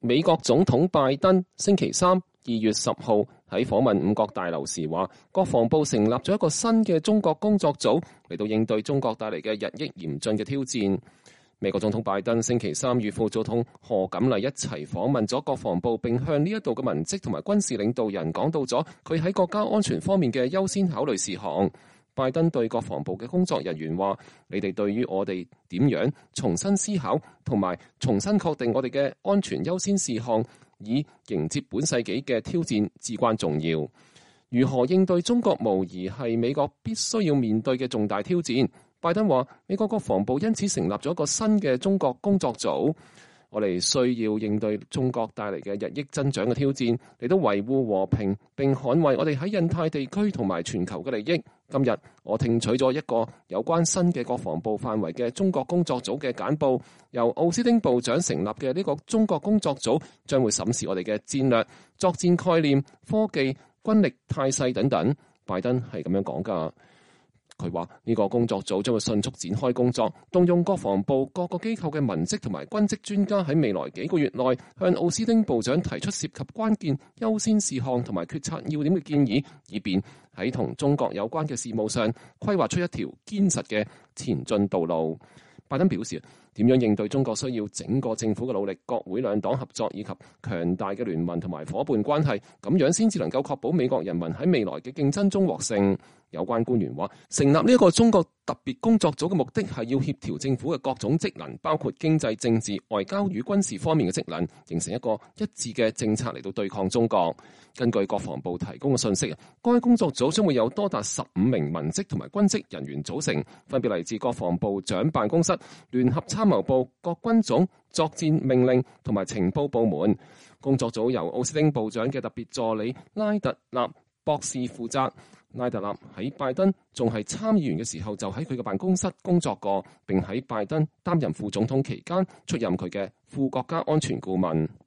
美國總統拜登星期三2月10號喺訪問五角大樓時話，國防部成立咗一個新嘅中國工作組嚟到應對中國帶嚟嘅日益嚴峻嘅挑戰。美國總統拜登星期三與副總統賀錦麗一齊訪問咗國防部，並向呢一度嘅文職同埋軍事領導人講到咗佢喺國家安全方面嘅優先考慮事項。拜登對國防部嘅工作人員話：你哋對於我哋點樣重新思考同埋重新確定我哋嘅安全優先事項，以迎接本世紀嘅挑戰至關重要。如何應對中國無疑係美國必須要面對嘅重大挑戰。拜登話：美國國防部因此成立咗一個新嘅中國工作組。我哋需要應對中國帶嚟嘅日益增長嘅挑戰，嚟到維護和平並捍衛我哋喺印太地區同埋全球嘅利益。今日我聽取咗一個有關新嘅國防部範圍嘅中國工作組嘅簡報，由奧斯汀部長成立嘅呢個中國工作組將會審視我哋嘅戰略、作戰概念、科技、軍力態勢等等。拜登係咁樣講㗎。佢話呢個工作組將會迅速展開工作，動用國防部各個機構嘅文職同埋軍職專家喺未來幾個月內向奧斯汀部長提出涉及關鍵優先事項同埋決策要點嘅建議，以便喺同中國有關嘅事務上規劃出一條堅實嘅前進道路。拜登表示，點樣應對中國需要整個政府嘅努力、國會兩黨合作以及強大嘅聯盟同埋夥伴關係，咁樣先至能夠確保美國人民喺未來嘅競爭中獲勝。有關官員話，成立呢一個中國特別工作組嘅目的係要協調政府嘅各種職能，包括經濟、政治、外交與軍事方面嘅職能，形成一個一致嘅政策嚟到對抗中國。根據國防部提供嘅信息，該工作組將會有多達15名文職同埋軍職人員組成，分別嚟自國防部長辦公室、聯合參謀部、各軍種、作戰命令同埋情報部門。工作組由奧斯汀部長嘅特別助理拉特納博士負責。拉特納喺拜登仲係參議員嘅時候就喺佢嘅辦公室工作過，並喺拜登擔任副總統期間出任佢嘅副國家安全顧問。